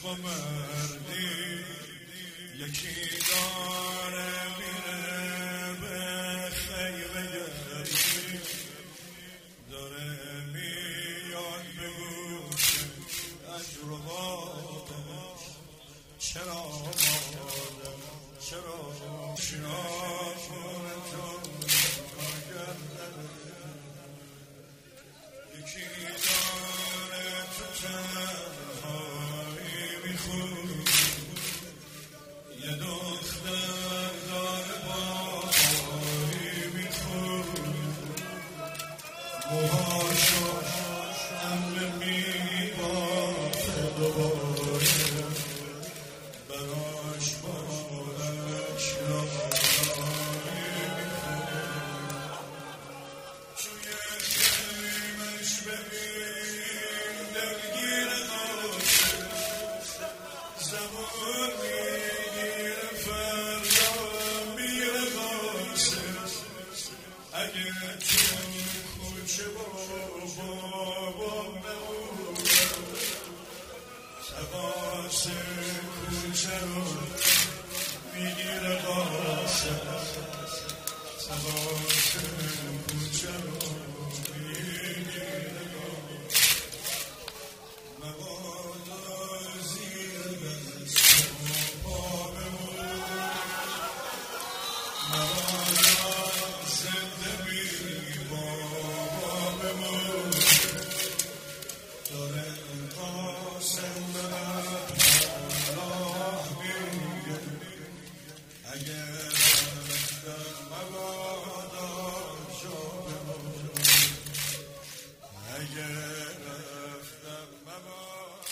و مردی یکی داره میره به خیمه گردی داره میاد به گوش اجرباتش چرا مادم چرا شنافون تو یکی داره تو تنهایی میخون یه دختر داره بابایی میخون موهاشو همه میبافه دوباره براش بارش رایی میخون توی خیمش ببین دلگیر ناشه زمان میگیره فردا میره قاسه اگه تو کوچه بابا بمونه تقاسه کوچه رو میگیره قاسه تقاسه کوچه رو میگیره مبادا زیر دست پا بمون مبادا زنده بی بابا بمون داره قاسم به الله میگه اگه رفتم مبادا جا بمون اگه رفتم مبادا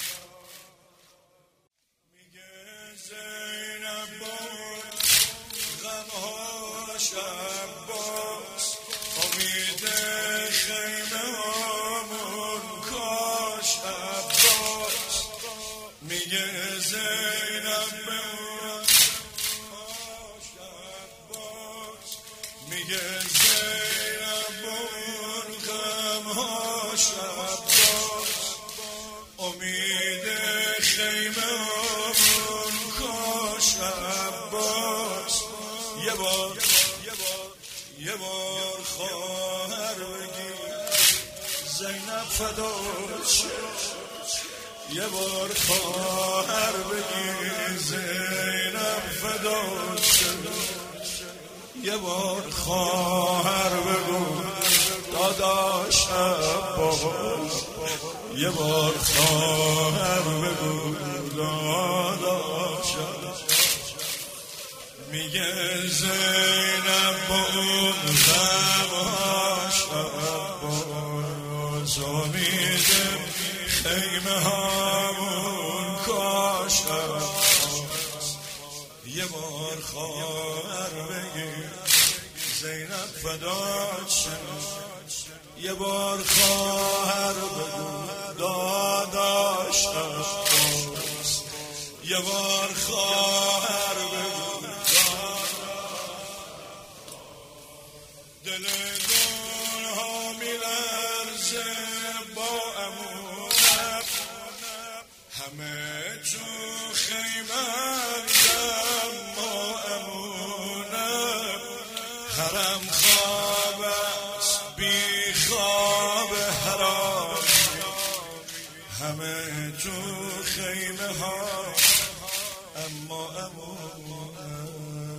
میگه زینب بود غمهاش عباس امید خیمه هامون کاش عباس میگه زینب بود کاش عباس میگه زینب بود غمهاش عباس امید خیمه هامون کاش عباس یه بار خواهر بگی زینب فدا شه یه بار خواهر بگی زینب فدا شه یه بار خواهر بگو داداش عباس یه بار خواهر بگو داداش میگه زینب با اون غمهاش عباس امید خیمه هامون کاش عباس یه بار خواهر بگیر زینب فدات شه یه بار خواهر بگو داداش عباس یه بار خواهر بگو دل گلها میلرزه با امونم همه تو خیمه ما امونم حرم خواب است بی خواب حرامی همه تو خیمه ها اما امونم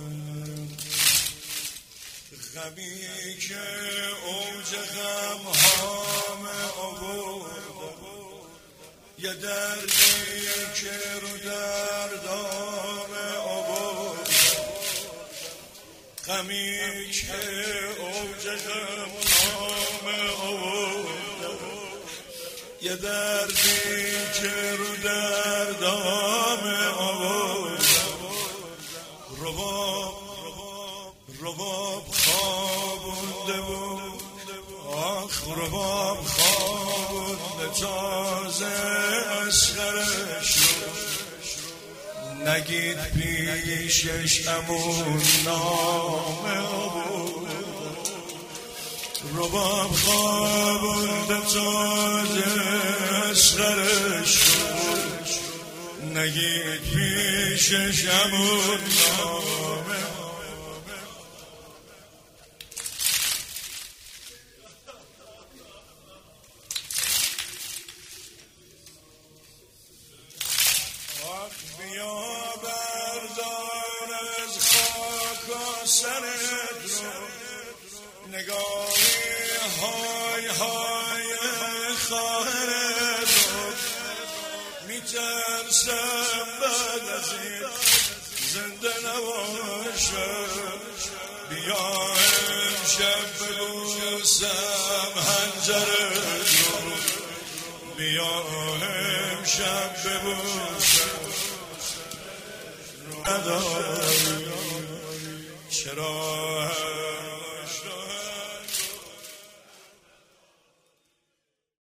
غمی که اوج غم هامه عبور یه دردی که رو دردامه عبور غمی که اوج غم هامه عبور یه دردی که رو دردامه عبور رباب خوابونده بود آخ رباب خوابونده تازه اصغرش نگید پیشش امون نامه بود رباب خوابونده تازه اصغرش نگید پیششمون نامه بیا بردار از خاک و سرت رو نگاهی های های خواهرت رو میترسم بعد از این زنده نباشم بیا امشب ببوسم حنجرت رو بیا امشب ببوسم نداری چرا